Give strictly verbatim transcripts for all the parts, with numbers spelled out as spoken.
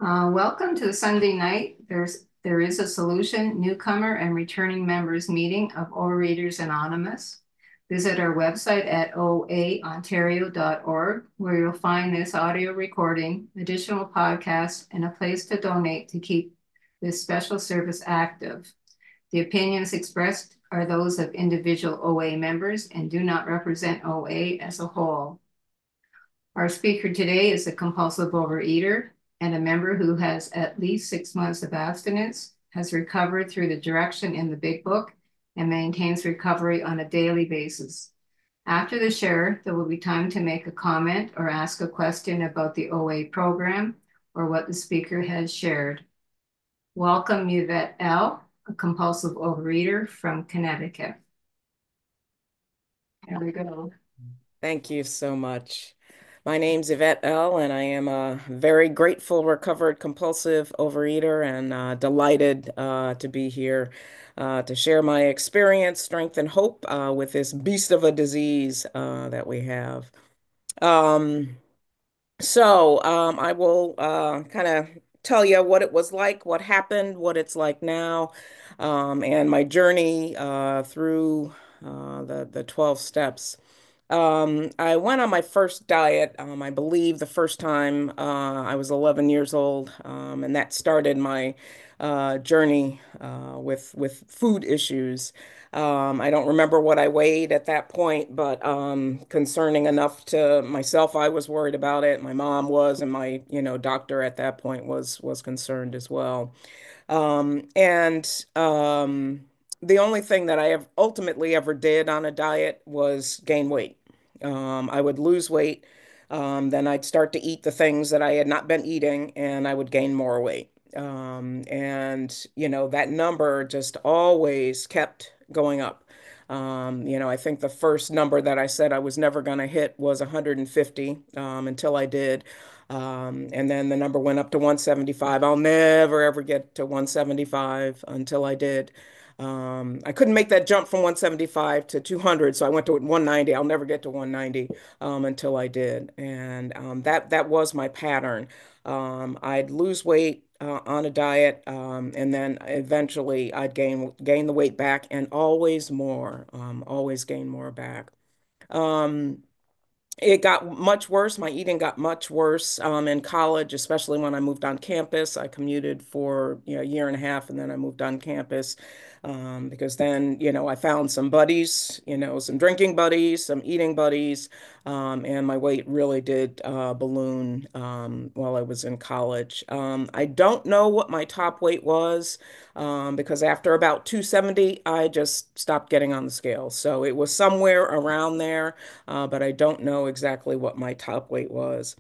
Uh, welcome to the Sunday night. There's there is a solution newcomer and returning members meeting of Overeaters Anonymous. Visit our website at o a ontario dot org, where you'll find this audio recording, additional podcasts, and a place to donate to keep this special service active. The opinions expressed are those of individual O A members and do not represent O A as a whole. Our speaker today is a compulsive overeater and a member who has at least six months of abstinence, has recovered through the direction in the Big Book, and maintains recovery on a daily basis. After the share, there will be time to make a comment or ask a question about the O A program or what the speaker has shared. Welcome, Yvette L., a compulsive overeater from Connecticut. There we go. Thank you so much. My name's Yvette L., and I am a very grateful recovered compulsive overeater and uh, delighted uh, to be here uh, to share my experience, strength, and hope uh, with this beast of a disease uh, that we have. Um, so um, I will uh, kind of tell you what it was like, what happened, what it's like now, um, and my journey uh, through uh, the the twelve steps. Um, I went on my first diet, um, I believe the first time uh, I was eleven years old, um, and that started my uh, journey uh, with with food issues. Um, I don't remember what I weighed at that point, but um, concerning enough to myself, I was worried about it. My mom was, and my, you know, doctor at that point was was concerned as well. Um, and um, the only thing that I have ultimately ever did on a diet was gain weight. Um, I would lose weight, um, then I'd start to eat the things that I had not been eating, and I would gain more weight. Um, and, you know, that number just always kept going up. Um, you know, I think the first number that I said I was never going to hit was one hundred fifty, um, until I did. Um, and then the number went up to one seventy-five. I'll never ever get to one seventy-five until I did. Um, I couldn't make that jump from one seventy-five to two hundred, so I went to one ninety. I'll never get to one ninety um, until I did, and um, that that was my pattern. Um, I'd lose weight uh, on a diet, um, and then eventually I'd gain gain the weight back, and always more, um, always gain more back. Um, it got much worse. My eating got much worse um, in college, especially when I moved on campus. I commuted for, you know, a year and a half, and then I moved on campus um, because then, you know, I found some buddies, you know, some drinking buddies, some eating buddies, um, and my weight really did uh, balloon um, while I was in college. Um, I don't know what my top weight was um, because after about two seventy, I just stopped getting on the scale. So it was somewhere around there, uh, but I don't know exactly what my top weight was.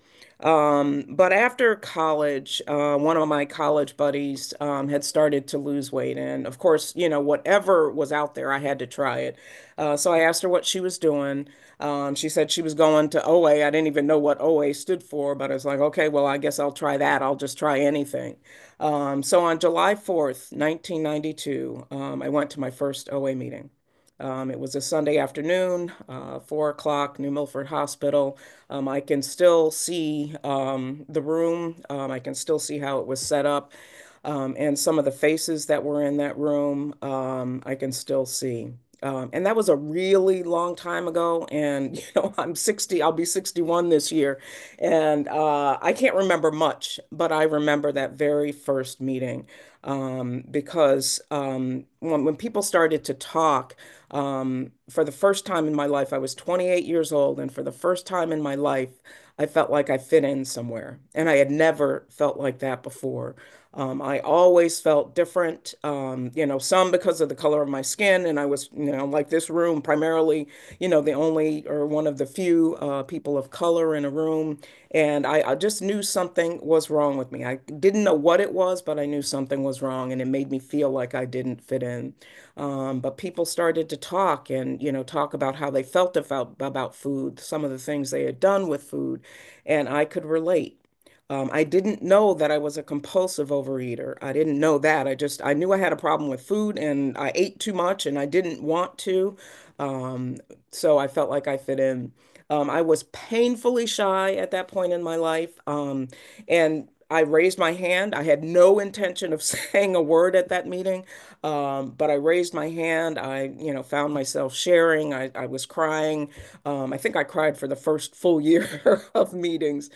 Um, but after college, uh, one of my college buddies um, had started to lose weight. And of course, you know, whatever was out there, I had to try it. Uh, so I asked her what she was doing. Um, she said she was going to O A. I didn't even know what O A stood for, but I was like, okay, well, I guess I'll try that. I'll just try anything. Um, so on July fourth, nineteen ninety-two, um, I went to my first O A meeting. Um, it was a Sunday afternoon, uh, four o'clock, New Milford Hospital. Um, I can still see um, the room. Um, I can still see how it was set up. Um, and some of the faces that were in that room, um, I can still see. Um, and that was a really long time ago. And, you know, I'm sixty, I'll be sixty-one this year. And uh, I can't remember much, but I remember that very first meeting um, because um, when, when people started to talk, um, for the first time in my life, I was twenty-eight years old, and for the first time in my life, I felt like I fit in somewhere. And I had never felt like that before. Um, I always felt different, um, you know, some because of the color of my skin. And I was, you know, like this room, primarily, you know, the only or one of the few uh, people of color in a room. And I, I just knew something was wrong with me. I didn't know what it was, but I knew something was wrong. And it made me feel like I didn't fit in. Um, but people started to talk and, you know, talk about how they felt about, about food, some of the things they had done with food, and I could relate. Um, I didn't know that I was a compulsive overeater. I didn't know that. I just, I knew I had a problem with food and I ate too much and I didn't want to. Um, so I felt like I fit in. Um, I was painfully shy at that point in my life. Um, and I raised my hand. I had no intention of saying a word at that meeting, um, but I raised my hand. I, you know, found myself sharing. I, I was crying. Um, I think I cried for the first full year of meetings,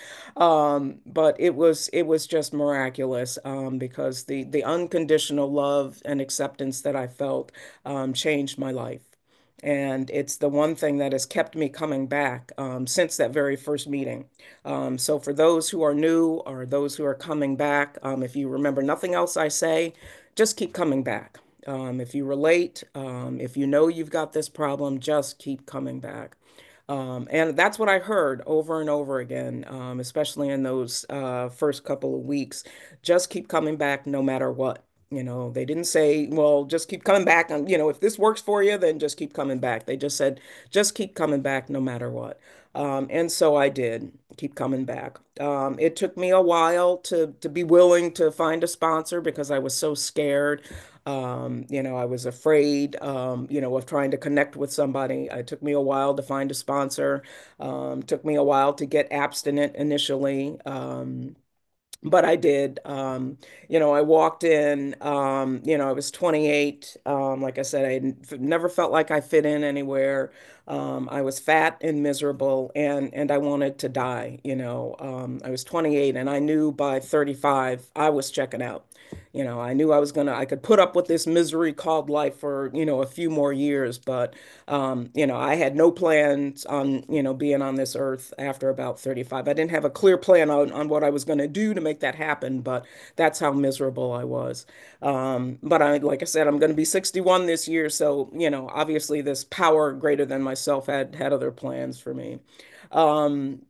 um, but it was it was just miraculous um, because the the unconditional love and acceptance that I felt um, changed my life. And it's the one thing that has kept me coming back um, since that very first meeting. Um, so for those who are new or those who are coming back, um, if you remember nothing else I say, just keep coming back. Um, if you relate, um, if you know you've got this problem, just keep coming back. Um, and that's what I heard over and over again, um, especially in those uh, first couple of weeks. Just keep coming back no matter what. You know, they didn't say, well, just keep coming back. And, you know, if this works for you, then just keep coming back. They just said, just keep coming back no matter what. Um, and so I did keep coming back. Um, it took me a while to to be willing to find a sponsor because I was so scared. Um, you know, I was afraid, um, you know, of trying to connect with somebody. It took me a while to find a sponsor. Um, took me a while to get abstinent initially. Um, but I did. Um, you know, I walked in, um, you know, I was twenty-eight. Um, like I said, I n- never felt like I fit in anywhere. Um, I was fat and miserable and and I wanted to die, you know. Um, I was twenty-eight and I knew by thirty-five I was checking out. You know, I knew I was gonna, I could put up with this misery called life for, you know, a few more years, but um, you know, I had no plans on, you know, being on this earth after about thirty-five. I didn't have a clear plan on, on what I was going to do to make that happen, but that's how miserable I was. Um, but I, like I said, I'm going to be sixty-one this year. So, you know, obviously this power greater than myself had had other plans for me. Um,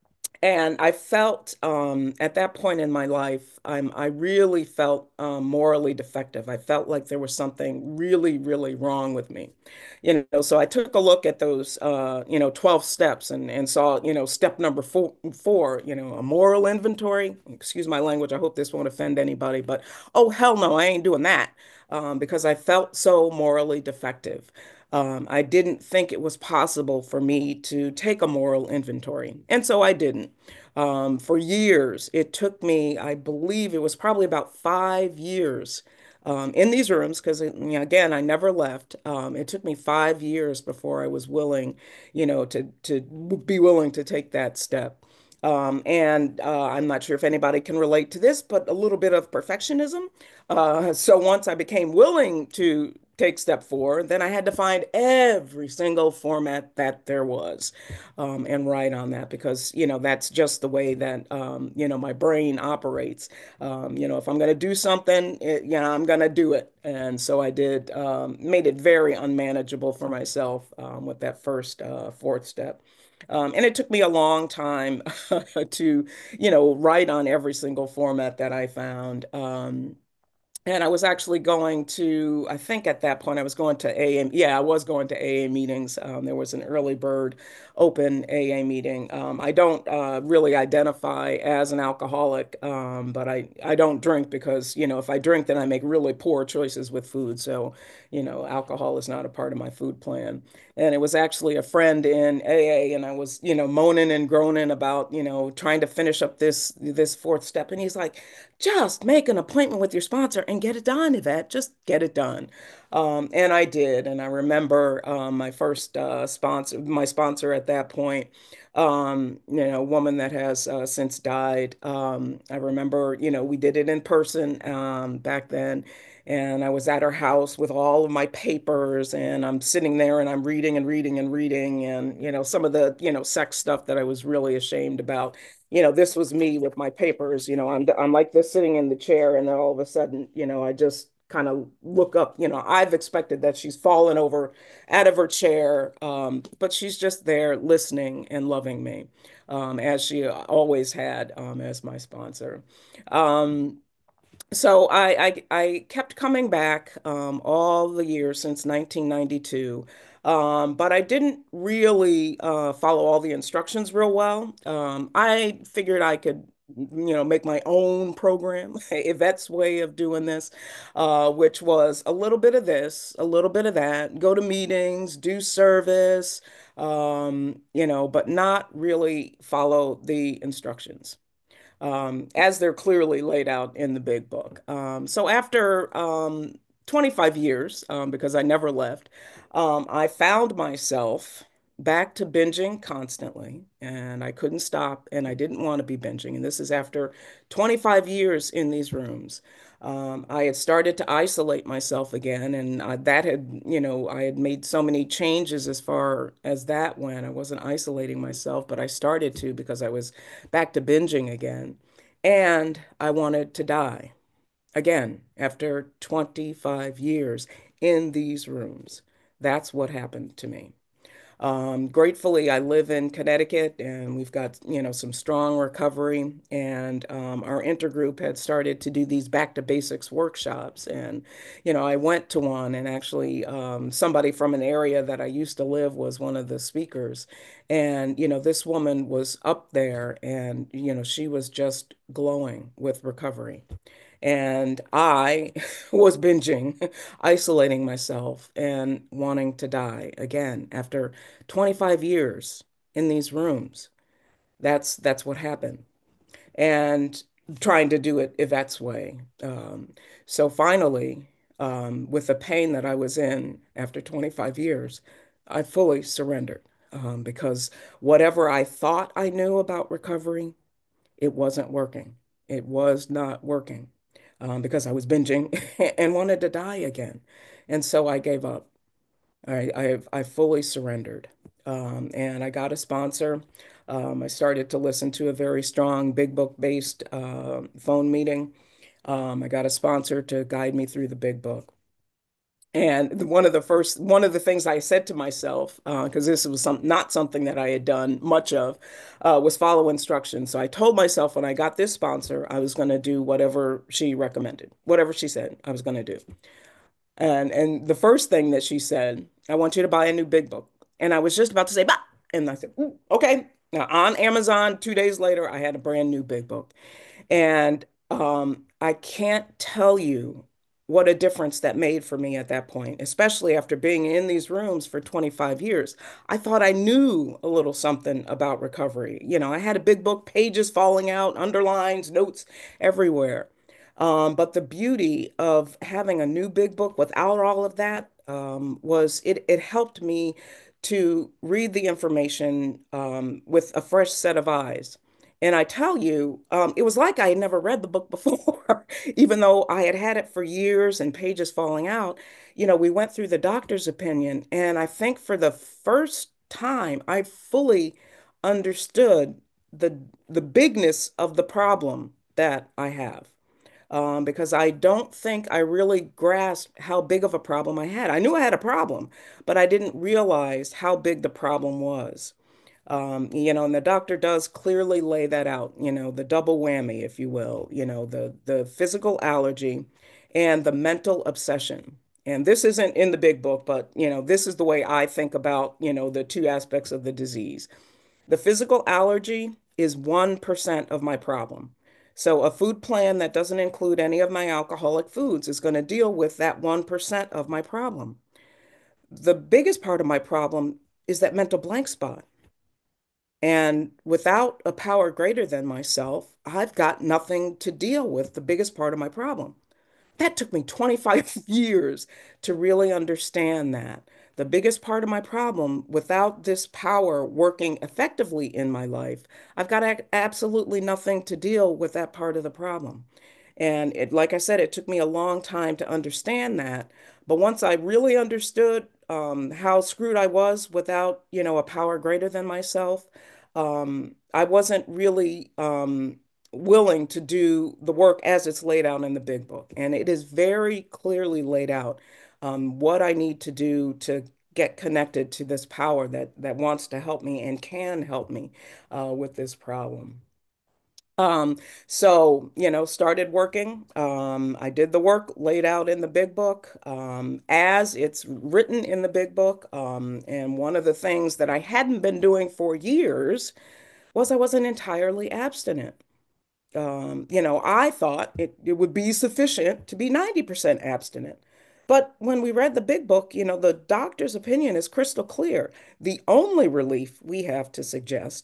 and I felt um, at that point in my life, I'm, I really felt um, morally defective. I felt like there was something really, really wrong with me. You know, so I took a look at those, uh, you know, twelve steps and, and saw, you know, step number four, four, you know, a moral inventory. Excuse my language. I hope this won't offend anybody, but oh, hell no, I ain't doing that um, because I felt so morally defective. Um, I didn't think it was possible for me to take a moral inventory. And so I didn't. Um, for years, it took me, I believe it was probably about five years um, in these rooms, because you know, again, I never left. Um, it took me five years before I was willing, you know, to to be willing to take that step. Um, and uh, I'm not sure if anybody can relate to this, but a little bit of perfectionism. Uh, so once I became willing to take step four, then I had to find every single format that there was um, and write on that because, you know, that's just the way that, um, you know, my brain operates. Um, you know, if I'm going to do something, it, you know, I'm going to do it. And so I did, um, made it very unmanageable for myself um, with that first uh, fourth step. Um, and it took me a long time to, you know, write on every single format that I found. Um, and I was actually going to, I think at that point I was going to A A, yeah, I was going to A A meetings. Um, there was an early bird open A A meeting. Um, I don't uh, really identify as an alcoholic, um, but I, I don't drink because, you know, if I drink, then I make really poor choices with food. So, you know, alcohol is not a part of my food plan. And it was actually a friend in A A, and I was, you know, moaning and groaning about, you know, trying to finish up this this fourth step. And he's like, just make an appointment with your sponsor and get it done, Yvette. Just get it done. Um, and I did. And I remember um, my first uh, sponsor, my sponsor at that point, um, you know, a woman that has uh, since died. Um, I remember, you know, we did it in person um, back then. And I was at her house with all of my papers, and I'm sitting there and I'm reading and reading and reading, and, you know, some of the, you know, sex stuff that I was really ashamed about. You know, this was me with my papers, you know, I'm I'm like this sitting in the chair, and then all of a sudden, you know, I just kind of look up, you know, I've expected that she's fallen over out of her chair, um, but she's just there listening and loving me, um, as she always had, um, as my sponsor. Um, so I, I I kept coming back um, all the years since nineteen ninety-two, um, but I didn't really uh, follow all the instructions real well. Um, I figured I could, you know, make my own program, Yvette's way of doing this, uh, which was a little bit of this, a little bit of that, go to meetings, do service, um, you know, but not really follow the instructions. um, as they're clearly laid out in the big book. Um, so after um, twenty-five years, um, because I never left, um, I found myself back to binging constantly, and I couldn't stop, and I didn't want to be binging. And this is after twenty-five years in these rooms. Um, I had started to isolate myself again, and uh, that had, you know, I had made so many changes as far as that went. I wasn't isolating myself, but I started to because I was back to binging again. And I wanted to die again after twenty-five years in these rooms. That's what happened to me. Um, gratefully, I live in Connecticut and we've got, you know, some strong recovery. And um, our intergroup had started to do these back to basics workshops. And, you know, I went to one and actually um, somebody from an area that I used to live was one of the speakers. And, you know, this woman was up there and, you know, she was just glowing with recovery. And I was binging, isolating myself, and wanting to die again after twenty-five years in these rooms. That's that's what happened. And trying to do it Yvette's way. Um, so finally, um, with the pain that I was in after twenty-five years, I fully surrendered um, because whatever I thought I knew about recovery, it wasn't working. It was not working um, because I was binging and wanted to die again. And so I gave up. I, I, I fully surrendered. Um, and I got a sponsor. Um, I started to listen to a very strong big book based uh, phone meeting. Um, I got a sponsor to guide me through the big book. And one of the first, one of the things I said to myself, because uh, this was some, not something that I had done much of, uh, was follow instructions. So I told myself when I got this sponsor, I was going to do whatever she recommended, whatever she said I was going to do. And and the first thing that she said, I want you to buy a new big book. And I was just about to say, bah! And I said, "Ooh, okay." Now on Amazon, two days later, I had a brand new big book. And um, I can't tell you what a difference that made for me at that point, especially after being in these rooms for twenty-five years. I thought I knew a little something about recovery. You know, I had a big book, pages falling out, underlines, notes everywhere. Um, but the beauty of having a new big book without all of that um, was it, it helped me to read the information um, with a fresh set of eyes. And I tell you, um, it was like I had never read the book before, even though I had had it for years and pages falling out. You know, we went through the doctor's opinion, and I think for the first time, I fully understood the the bigness of the problem that I have. Um, because I don't think I really grasped how big of a problem I had. I knew I had a problem, but I didn't realize how big the problem was. Um, you know, and the doctor does clearly lay that out, you know, the double whammy, if you will, you know, the the physical allergy and the mental obsession. And this isn't in the big book, but you know, this is the way I think about, you know, the two aspects of the disease. The physical allergy is one percent of my problem. So a food plan that doesn't include any of my alcoholic foods is going to deal with that one percent of my problem. The biggest part of my problem is that mental blank spot. And without a power greater than myself, I've got nothing to deal with the biggest part of my problem. That took me twenty-five years to really understand that. The biggest part of my problem, without this power working effectively in my life, I've got a- absolutely nothing to deal with that part of the problem. And it, like I said, it took me a long time to understand that. But once I really understood um, how screwed I was without, you know, a power greater than myself, um, I wasn't really um, willing to do the work as it's laid out in the big book. And it is very clearly laid out um, what I need to do to get connected to this power that that wants to help me and can help me uh, with this problem. Um, so, you know, started working. Um, I did the work laid out in the big book, um, as it's written in the big book. Um, and one of the things that I hadn't been doing for years was I wasn't entirely abstinent. Um, you know, I thought it, it would be sufficient to be ninety percent abstinent. But when we read the big book, you know, the doctor's opinion is crystal clear. The only relief we have to suggest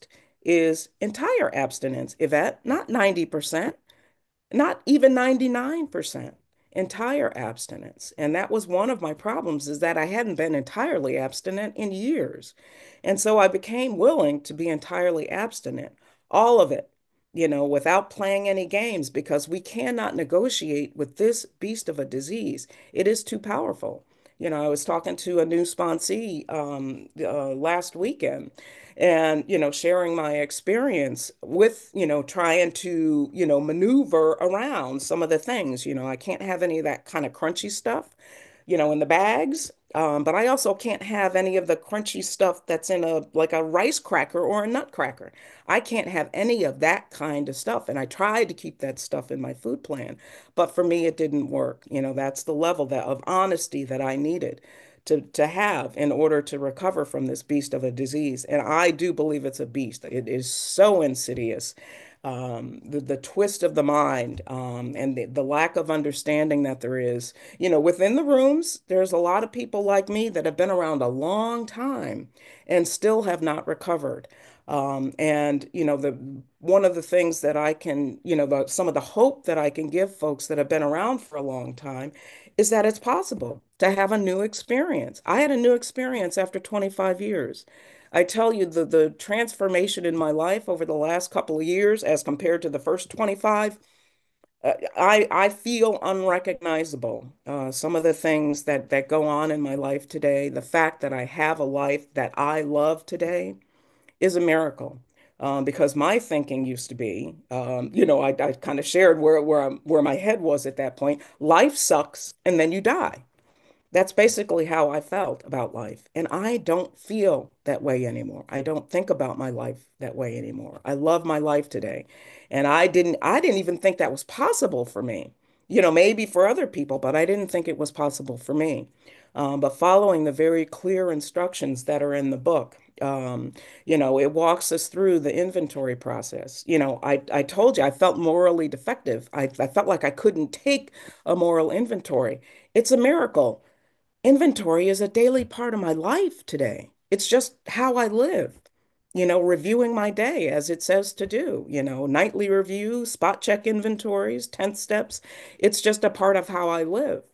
is entire abstinence, Yvette, not ninety percent, not even ninety-nine percent, entire abstinence. And that was one of my problems, is that I hadn't been entirely abstinent in years. And so I became willing to be entirely abstinent, all of it, you know, without playing any games, because we cannot negotiate with this beast of a disease. It is too powerful. You know, I was talking to a new sponsee um, uh, last weekend, and you know, sharing my experience with, you know, trying to, you know, maneuver around some of the things. You know, I can't have any of that kind of crunchy stuff, you know, in the bags. Um, but I also can't have any of the crunchy stuff that's in a like a rice cracker or a nutcracker. I can't have any of that kind of stuff. And I tried to keep that stuff in my food plan, but for me, it didn't work. You know, that's the level that of honesty that I needed to to have in order to recover from this beast of a disease. And I do believe it's a beast. It is so insidious. Um, the, the twist of the mind, um, and the, the lack of understanding that there is, you know, within the rooms, there's a lot of people like me that have been around a long time and still have not recovered. Um, and, you know, the one of the things that I can, you know, the, some of the hope that I can give folks that have been around for a long time is that it's possible to have a new experience. I had a new experience after twenty-five years. I tell you, the, the transformation in my life over the last couple of years as compared to the first twenty-five, uh, I, I feel unrecognizable. Uh, some of the things that, that go on in my life today, the fact that I have a life that I love today is a miracle. Um, because my thinking used to be, um, you know, I, I kind of shared where where I'm, where my head was at that point. Life sucks, and then you die. That's basically how I felt about life. And I don't feel that way anymore. I don't think about my life that way anymore. I love my life today. And I didn't I didn't even think that was possible for me. You know, maybe for other people, but I didn't think it was possible for me. Um, but following the very clear instructions that are in the book, um, you know, it walks us through the inventory process. You know, I, I told you I felt morally defective. I, I felt like I couldn't take a moral inventory. It's a miracle. Inventory is a daily part of my life today. It's just how I live, you know, reviewing my day as it says to do, you know, nightly review, spot check inventories, tenth steps. It's just a part of how I live.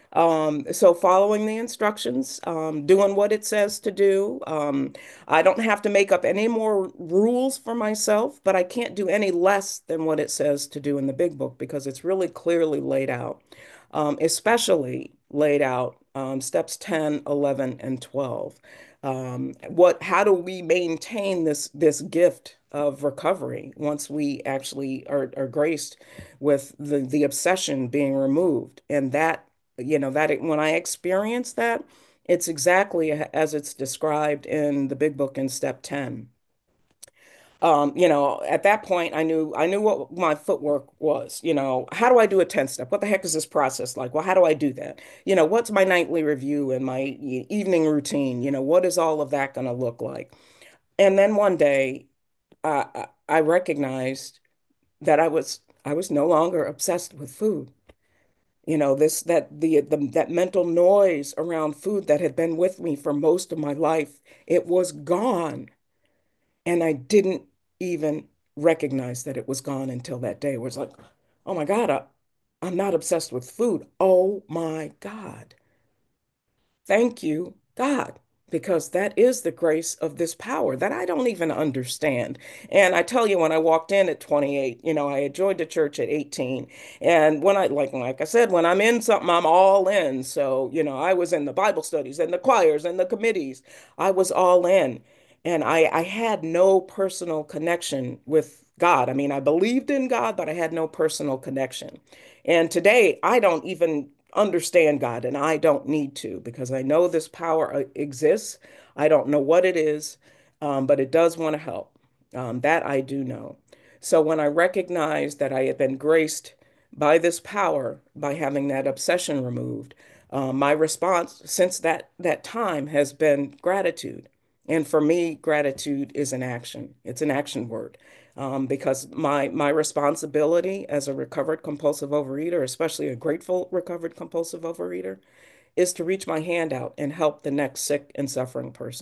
Um, so following the instructions, um, doing what it says to do. Um, I don't have to make up any more rules for myself, but I can't do any less than what it says to do in the big book because it's really clearly laid out, um, especially laid out um, steps ten, eleven, and twelve. Um, what, how do we maintain this this gift of recovery once we actually are, are graced with the the obsession being removed? And that, you know, that it, when I experienced that, it's exactly as it's described in the big book in step ten. Um, you know, at that point, I knew I knew what my footwork was. You know, how do I do a ten step? What the heck is this process like? Well, how do I do that? You know, what's my nightly review and my e- evening routine? You know, what is all of that going to look like? And then one day, uh, I I recognized that I was I was no longer obsessed with food. You know, this that the, the that mental noise around food that had been with me for most of my life, it was gone. And I didn't even recognize that it was gone until that day. It was like, oh my God, I, I'm not obsessed with food. Oh my God. Thank you, God, because that is the grace of this power that I don't even understand. And I tell you, when I walked in at twenty-eight, you know, I had joined the church at eighteen. And when I, like, like I said, when I'm in something, I'm all in. So, you know, I was in the Bible studies and the choirs and the committees. I was all in. And I, I had no personal connection with God. I mean, I believed in God, but I had no personal connection. And today, I don't even understand God, and I don't need to because I know this power uh, exists. I don't know what it is, um, but it does want to help. Um, that I do know. So when I recognized that I had been graced by this power by having that obsession removed, uh, my response since that that time has been gratitude. And for me, gratitude is an action. It's an action word. Um, because my my responsibility as a recovered compulsive overeater, especially a grateful recovered compulsive overeater, is to reach my hand out and help the next sick and suffering person.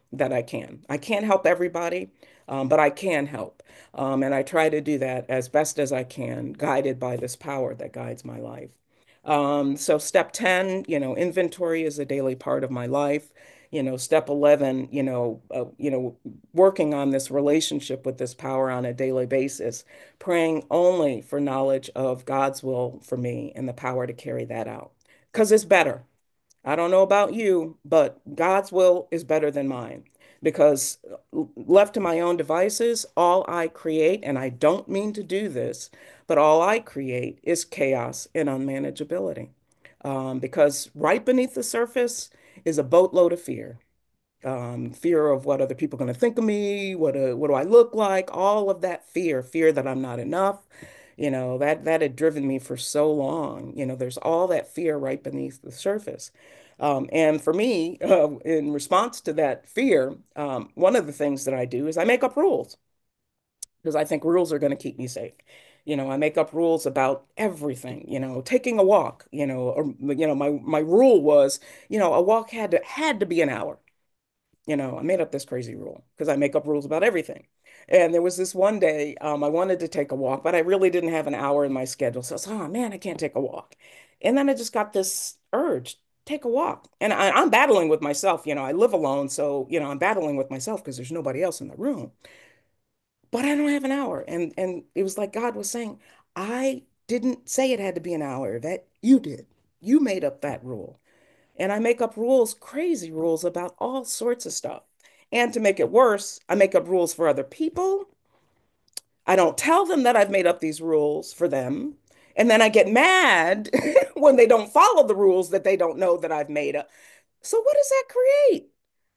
that I can. I can't help everybody, um, but I can help. Um, and I try to do that as best as I can, guided by this power that guides my life. Um, so step ten, you know, inventory is a daily part of my life. You know, step eleven, you know, uh, you know, working on this relationship with this power on a daily basis, praying only for knowledge of God's will for me and the power to carry that out. Because it's better. I don't know about you, but God's will is better than mine because left to my own devices, all I create, and I don't mean to do this, but all I create is chaos and unmanageability. Um, because right beneath the surface is a boatload of fear. Um, fear of what other people are going to think of me, what uh, what do I look like, all of that fear, fear that I'm not enough, you know, that that had driven me for so long. You know, there's all that fear right beneath the surface. Um, and for me, uh, in response to that fear, um, one of the things that I do is I make up rules because I think rules are going to keep me safe. You know, I make up rules about everything, you know, taking a walk, you know, or, you know, my my rule was, you know, a walk had to had to be an hour. You know, I made up this crazy rule because I make up rules about everything. And there was this one day, um, I wanted to take a walk, but I really didn't have an hour in my schedule. So I was, oh man, I can't take a walk. And then I just got this urge, take a walk. And I, I'm battling with myself. You know, I live alone. So, you know, I'm battling with myself because there's nobody else in the room. But I don't have an hour. And and it was like God was saying, I didn't say it had to be an hour. That you did. You made up that rule. And I make up rules, crazy rules about all sorts of stuff. And to make it worse, I make up rules for other people. I don't tell them that I've made up these rules for them. And then I get mad when they don't follow the rules that they don't know that I've made up. So what does that create?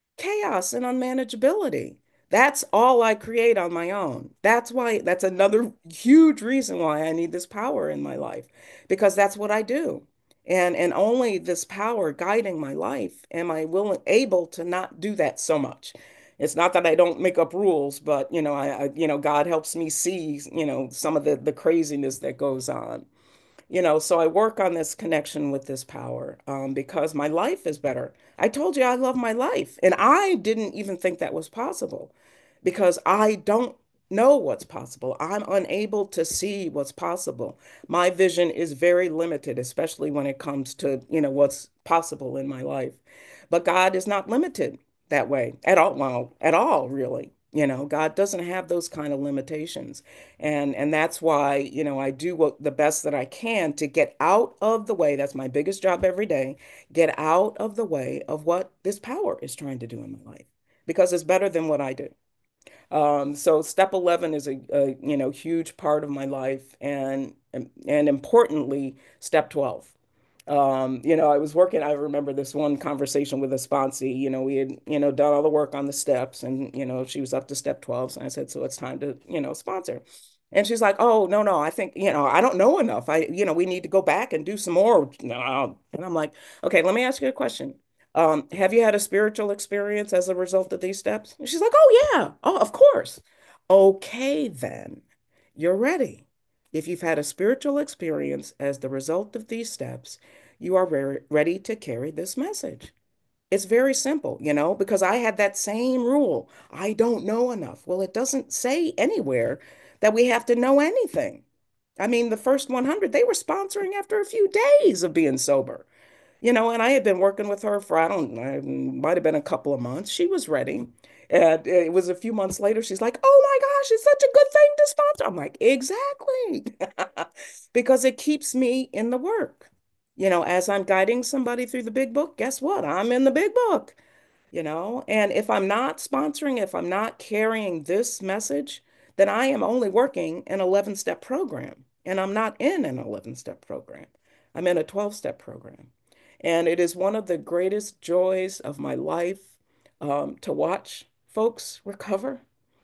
Chaos and unmanageability. That's all I create on my own. That's why, that's another huge reason why I need this power in my life, because that's what I do. And and only this power guiding my life am I willing, able to not do that so much. It's not that I don't make up rules, but you know, I, I you know, God helps me see, you know, some of the the craziness that goes on. You know, so I work on this connection with this power um, because my life is better. I told you I love my life, and I didn't even think that was possible because I don't know what's possible. I'm unable to see what's possible. My vision is very limited, especially when it comes to, you know, what's possible in my life. But God is not limited that way at all. Well, at all, really. You know, God doesn't have those kind of limitations. And and that's why, you know, I do what the best that I can to get out of the way. That's my biggest job every day. Get out of the way of what this power is trying to do in my life because it's better than what I do. Um, so step eleven is a, a, you know, huge part of my life and and, and importantly, step twelve. Um, you know, I was working, I remember this one conversation with a sponsee, you know, we had, you know, done all the work on the steps and, you know, she was up to step twelve. And I said, so it's time to, you know, sponsor. And she's like, oh, no, no, I think, you know, I don't know enough. I, you know, we need to go back and do some more. No. And I'm like, okay, let me ask you a question. Um, have you had a spiritual experience as a result of these steps? And she's like, oh, yeah. Oh, of course. Okay, then you're ready. If you've had a spiritual experience as the result of these steps, you are re ready to carry this message. It's very simple, you know, because I had that same rule. I don't know enough. Well, it doesn't say anywhere that we have to know anything. I mean, the first one hundred, they were sponsoring after a few days of being sober. You know, and I had been working with her for, I don't know, it might have been a couple of months. She was ready. And it was a few months later, she's like, oh my gosh, it's such a good thing to sponsor. I'm like, exactly. Because it keeps me in the work. You know, as I'm guiding somebody through the big book, guess what? I'm in the big book, you know? And if I'm not sponsoring, if I'm not carrying this message, then I am only working an eleven step program. And I'm not in an eleven step program. I'm in a twelve step program. And it is one of the greatest joys of my life um, to watch folks recover.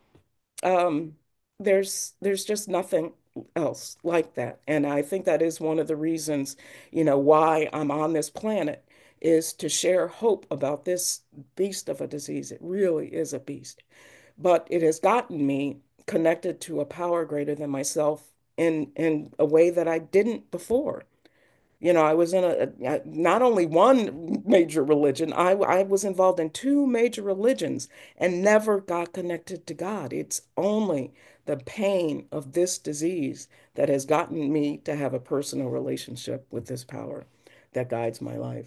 Um, there's there's just nothing else like that. And I think that is one of the reasons, you know, why I'm on this planet is to share hope about this beast of a disease. It really is a beast. But it has gotten me connected to a power greater than myself in in a way that I didn't before. You know, I was in a, a not only one major religion, I I was involved in two major religions and never got connected to God. It's only the pain of this disease that has gotten me to have a personal relationship with this power that guides my life.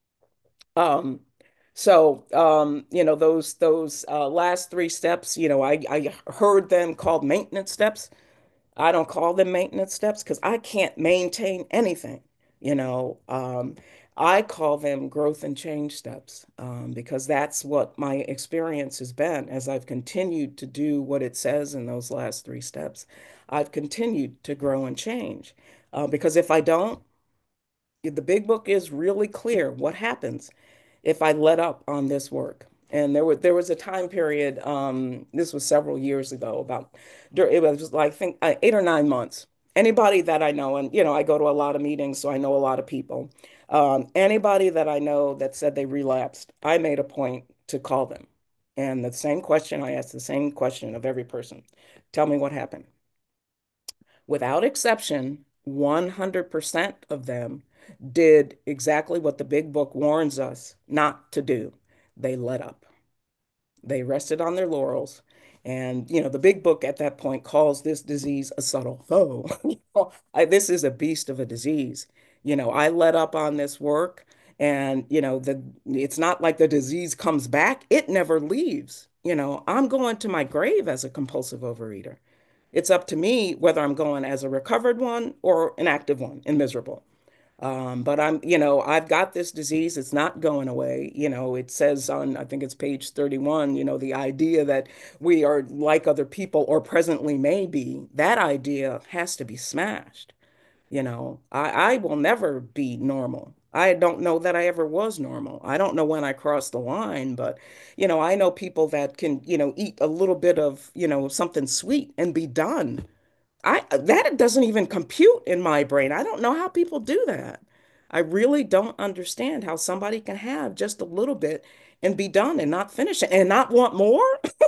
Um, so um, you know, those those uh, last three steps, you know, I I heard them called maintenance steps. I don't call them maintenance steps because I can't maintain anything, you know. Um, I call them growth and change steps um, because that's what my experience has been as I've continued to do what it says in those last three steps. I've continued to grow and change uh, because if I don't, the big book is really clear what happens if I let up on this work. And there was there was a time period, um, this was several years ago, about it was like I think uh, eight or nine months. Anybody that I know, and you know, I go to a lot of meetings, so I know a lot of people. Um, anybody that I know that said they relapsed, I made a point to call them. And the same question, I asked the same question of every person. Tell me what happened. Without exception, one hundred percent of them did exactly what the big book warns us not to do. They let up. They rested on their laurels. And, you know, the big book at that point calls this disease a subtle foe. You know, I, this is a beast of a disease. You know, I let up on this work and, you know, the it's not like the disease comes back. It never leaves. You know, I'm going to my grave as a compulsive overeater. It's up to me whether I'm going as a recovered one or an active one and miserable. Um, but I'm, you know, I've got this disease. It's not going away. You know, it says on, I think it's page thirty-one, you know, the idea that we are like other people or presently may be, that idea has to be smashed. You know, I, I will never be normal. I don't know that I ever was normal. I don't know when I crossed the line, but, you know, I know people that can, you know, eat a little bit of, you know, something sweet and be done. I that doesn't even compute in my brain. I don't know how people do that. I really don't understand how somebody can have just a little bit and be done and not finish it and not want more.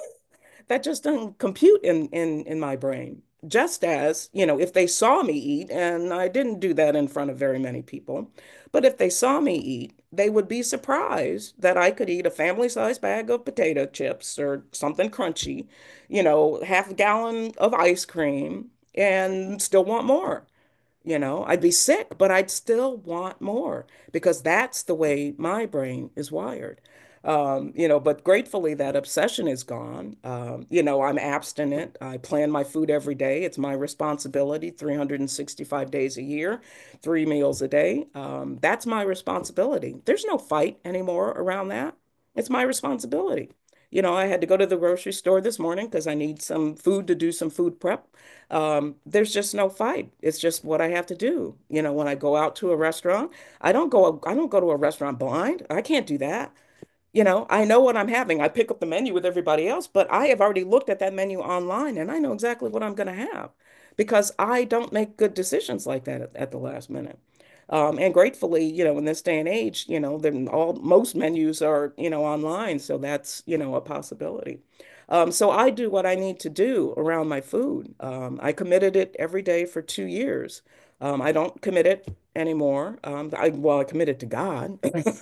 That just doesn't compute in in in my brain. Just as, you know, if they saw me eat, and I didn't do that in front of very many people, but if they saw me eat, they would be surprised that I could eat a family-sized bag of potato chips or something crunchy, you know, half a gallon of ice cream and still want more. You know, I'd be sick, but I'd still want more because that's the way my brain is wired. Um, you know, but gratefully that obsession is gone. Um, you know, I'm abstinent. I plan my food every day. It's my responsibility, three hundred sixty-five days a year, three meals a day. Um, that's my responsibility. There's no fight anymore around that. It's my responsibility. You know, I had to go to the grocery store this morning because I need some food to do some food prep. Um, there's just no fight. It's just what I have to do. You know, when I go out to a restaurant, I don't go I don't go to a restaurant blind. I can't do that. You know, I know what I'm having. I pick up the menu with everybody else, but I have already looked at that menu online and I know exactly what I'm going to have because I don't make good decisions like that at, at the last minute. Um, and gratefully, you know, in this day and age, you know, then all most menus are, you know, online, so that's, you know, a possibility. Um, so I do what I need to do around my food. Um, I committed it every day for two years. Um, I don't commit it anymore. Um, I, well, I committed to God.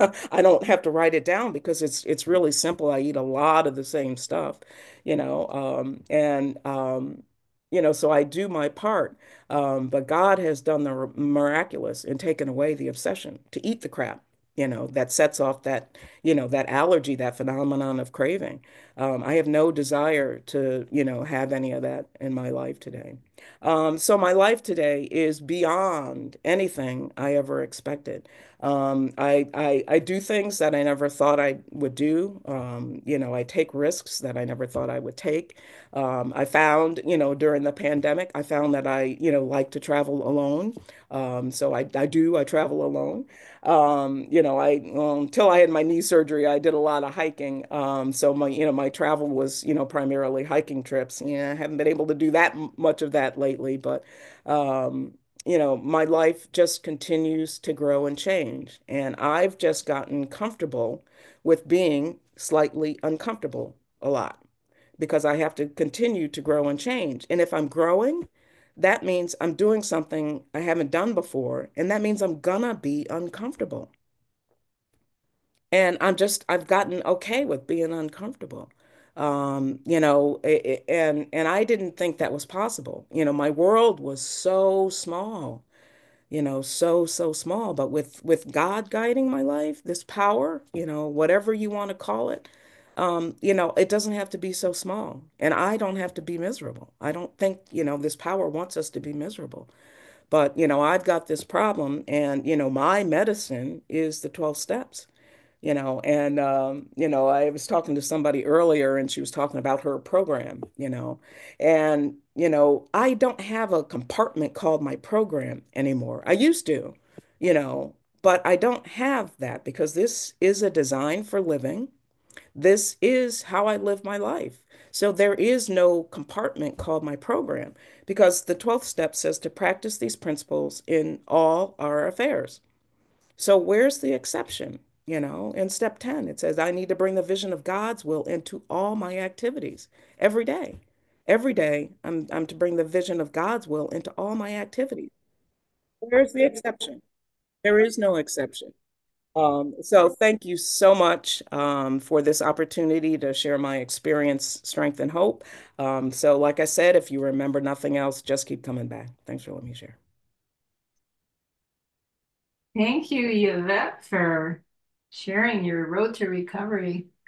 I don't have to write it down because it's it's really simple. I eat a lot of the same stuff, you know, um, and um, you know, so I do my part. Um, but God has done the miraculous and taken away the obsession to eat the crap, you know, that sets off that, you know, that allergy, that phenomenon of craving. Um, I have no desire to, you know, have any of that in my life today. Um, so my life today is beyond anything I ever expected. Um, I, I I do things that I never thought I would do. Um, you know, I take risks that I never thought I would take. Um, I found, you know, during the pandemic, I found that I, you know, like to travel alone. Um, so I, I do, I travel alone. Um, you know, I, well, until I had my knee surgery, I did a lot of hiking. Um, so my, you know, my travel was, you know, primarily hiking trips. Yeah, I haven't been able to do that m- much of that lately, but, um, you know, my life just continues to grow and change. And I've just gotten comfortable with being slightly uncomfortable a lot because I have to continue to grow and change. And if I'm growing, that means I'm doing something I haven't done before, and that means I'm gonna be uncomfortable. And I'm just, I've gotten okay with being uncomfortable. Um, you know, i- i- and and I didn't think that was possible. You know, my world was so small, you know, so, so small. But with with God guiding my life, this power, you know, whatever you want to call it, um, you know, it doesn't have to be so small. And I don't have to be miserable. I don't think, you know, this power wants us to be miserable. But, you know, I've got this problem, and, you know, my medicine is the twelve steps. You know, and um, you know, I was talking to somebody earlier and she was talking about her program, you know, and you know, I don't have a compartment called my program anymore. I used to, you know, but I don't have that because this is a design for living. This is how I live my life. So there is no compartment called my program because the twelfth step says to practice these principles in all our affairs. So where's the exception? You know, in step ten, it says, I need to bring the vision of God's will into all my activities every day. Every day, I'm, I'm to bring the vision of God's will into all my activities. Where's the exception? There is no exception. Um, so thank you so much um, for this opportunity to share my experience, strength, and hope. Um, so like I said, if you remember nothing else, just keep coming back. Thanks for letting me share. Thank you, Yvette, for sharing your road to recovery.